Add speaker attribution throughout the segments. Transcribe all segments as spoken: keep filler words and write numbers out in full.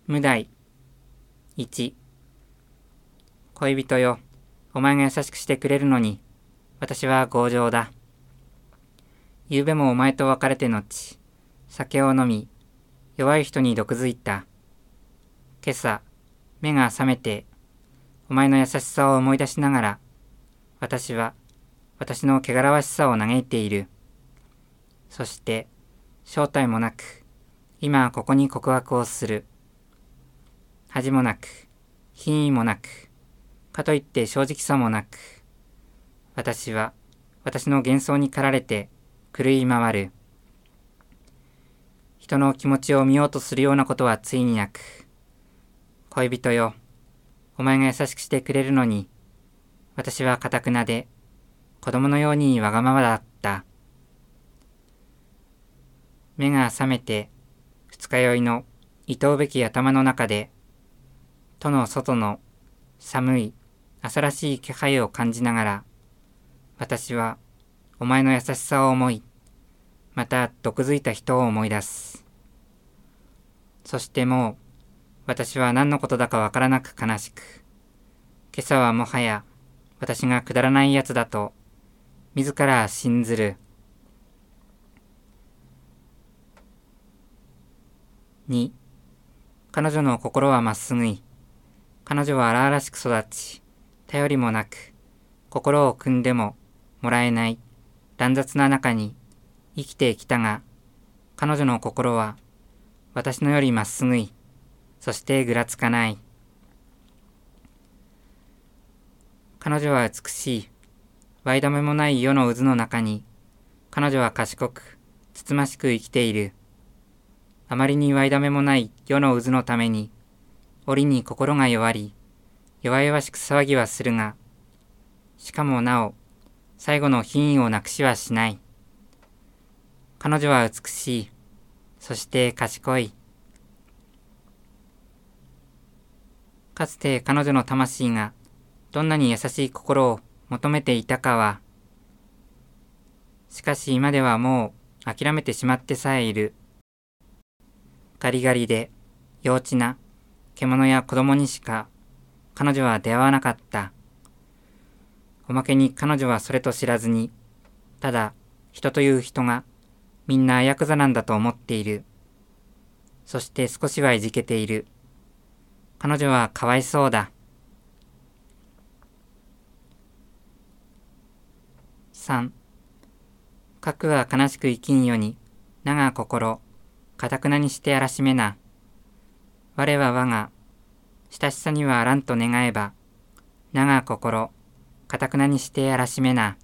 Speaker 1: 無題いち。恋人よ、お前が優しくしてくれるのに、私は強情だ。ゆうべもお前と別れて後、酒を飲み、弱い人に毒づいた。今朝、目が覚めて、お前の優しさを思い出しながら、私は、私の汚らわしさを嘆いている。そして、正体もなく、今ここに告白をする。恥もなく、品位もなく、かといって正直さもなく、私は、私の幻想に駆られて、狂い回る。人の気持ちを見ようとするようなことはついになく、恋人よ、お前が優しくしてくれるのに、私は堅くなで、子供のようにわがままだった。目が覚めて、二日酔いの厭うべき頭の中で、戸の外の寒い朝らしい気配を感じながら、私はお前の優しさを思い、また毒づいた人を思い出す。そしてもう、私は何のことだかわからなく悲しく、今朝はもはや私がくだらないやつだと、自ら信ずる。に、彼女の心はまっすぐい。彼女は荒々しく育ち、頼りもなく、心を汲んでももらえない乱雑な中に生きてきたが、彼女の心は私のよりまっすぐい、そしてぐらつかない。彼女は美しい、わいだめもない世の渦の中に、彼女は賢く、つつましく生きている。あまりにわいだめもない世の渦のために、折に心が弱り、弱々しく騒ぎはするが、しかもなお、最後の品位をなくしはしない。彼女は美しい、そして賢い。かつて彼女の魂がどんなに優しい心を求めていたかは、しかし今ではもう諦めてしまってさえいる。ガリガリで幼稚な獣や子供にしか彼女は出会わなかった。おまけに彼女はそれと知らずに、ただ人という人がみんなヤクザなんだと思っている。そして少しはいじけている。彼女はかわいそうだ。さん. 核は悲しく生きんよに、我が心、かたくなにしてあらしめな。我は我が、親しさにはあらんと願えば、我が心、かたくなにしてあらしめな。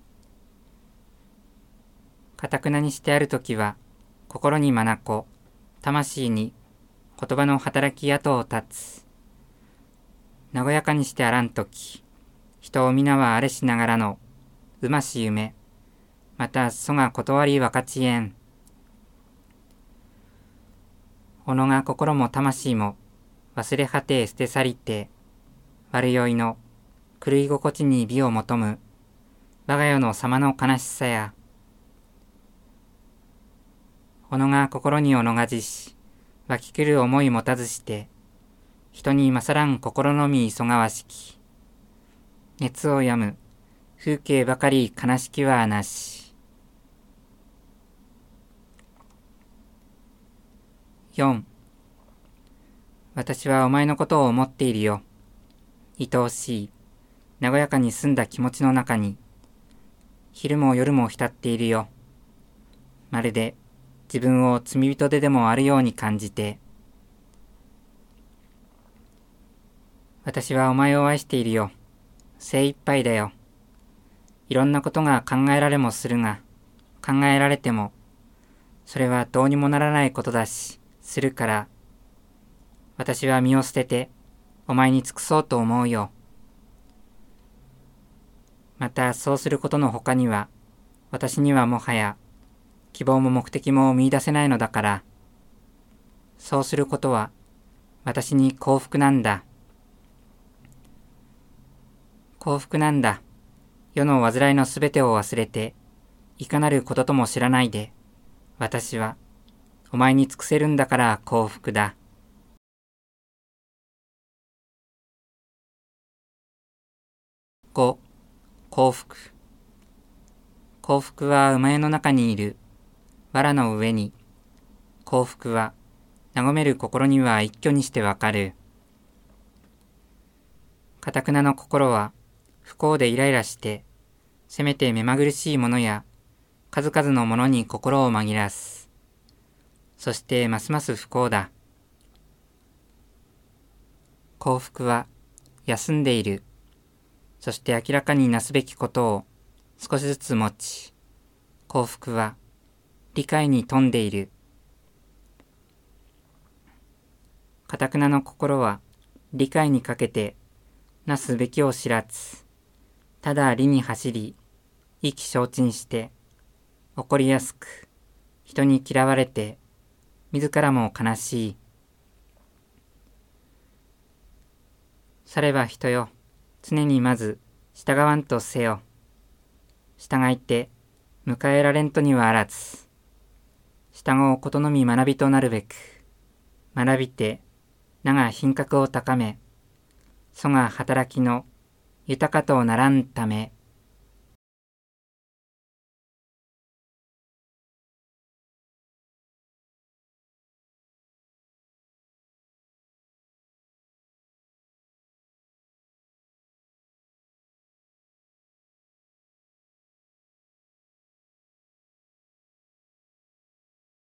Speaker 1: かたくなにしてあるときは、心にまなこ、魂に言葉の働き跡を立つ。和やかにしてあらんとき、人を皆はあれしながらの、うまし夢、またそが断り分かちえん。己が心も魂も忘れ果て捨て去りて、悪酔いの狂い心地に美を求む、我が世の様の悲しさや、己が心におのがじし、湧き来る思い持たずして、人に勝らん心のみ急がわしき、熱をやむ風景ばかり悲しきはなし。よん. 私はお前のことを思っているよ。愛おしい、和やかに澄んだ気持ちの中に、昼も夜も浸っているよ。まるで自分を罪人ででもあるように感じて。私はお前を愛しているよ。精一杯だよ。いろんなことが考えられもするが、考えられても、それはどうにもならないことだし、するから、私は身を捨てて、お前に尽くそうと思うよ。またそうすることの他には、私にはもはや、希望も目的も見出せないのだから、そうすることは、私に幸福なんだ。幸福なんだ。世の煩いのすべてを忘れて、いかなることとも知らないで、私は、お前に尽くせるんだから幸福だ。 ご、幸福。幸福は馬屋の中にいる藁の上に、幸福は和める心には一挙にしてわかる。頑くなの心は不幸でイライラして、せめて目まぐるしいものや数々のものに心を紛らす。そしてますます不幸だ。幸福は休んでいる。そして明らかになすべきことを少しずつ持ち、幸福は理解に富んでいる。頑くなの心は理解にかけてなすべきを知らず、ただ理に走り、意気消沈して、怒りやすく、人に嫌われて、自らも悲しい。されば人よ、常にまず従わんとせよ。従いて迎えられんとにはあらず。従うことのみ学びとなるべく。学びて名が品格を高め、そが働きの豊かとならんため。